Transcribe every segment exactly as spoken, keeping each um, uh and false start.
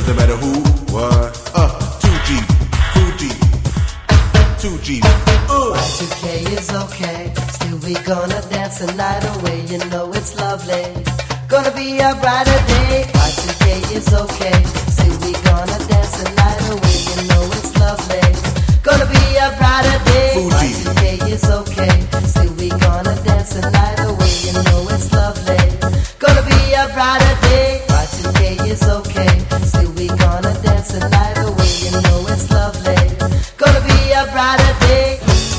doesn't matter who, what. Uh, two G, Fuji, two G. Uh. Y two K is okay, still we gonna dance the night away. You know it's lovely, gonna be a brighter day. Y two K is okay, still we gonna dance the night away. You know it's lovely, gonna be a brighter day. Fuji. Y two K is okay, still we gonna dance the night away. You know it's lovely, gonna be a brighter day. Y two K is okay, still we gonna dance the night away. You know it's lovely, gonna be a brighter day.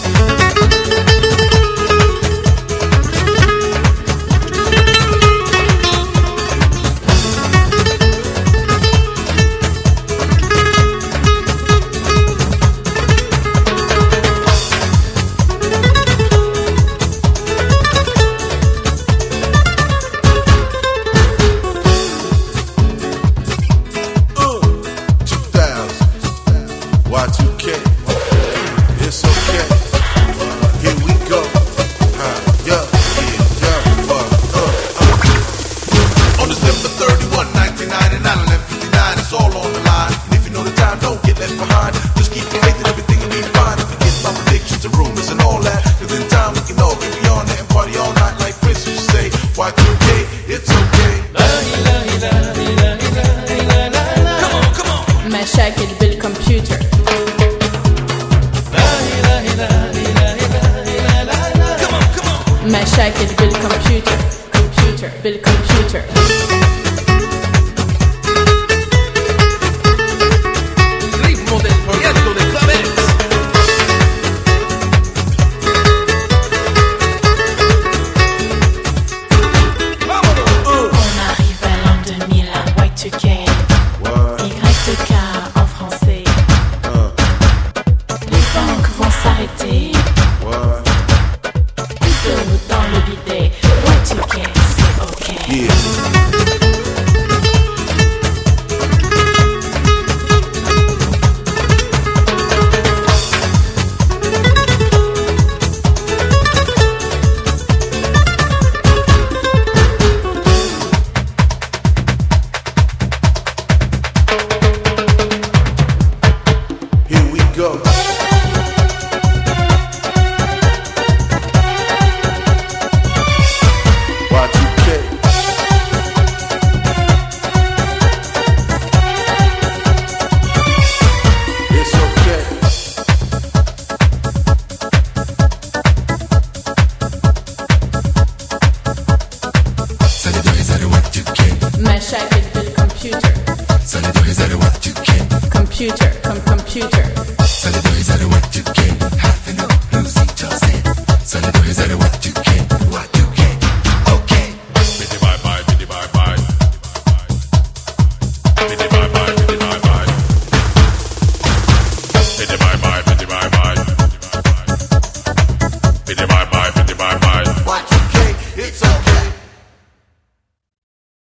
Y two K, it's okay. Here we go. Uh, yeah, yeah, yeah. Uh, uh, uh. On December thirty-first, nineteen ninety-nine, eleven fifty-nine, it's all on the line. And if you know the time, don't get left behind. Just keep your faith and everything will be fine. Forget my predictions and rumors and all that. Cause in time we can all get beyond that and party all night like Prince used to say. Y two K, it's okay. Come on, come on. مشاكل بالكمبيوتر. مشاكل بالكمبيوتر كمبيوتر بالكمبيوتر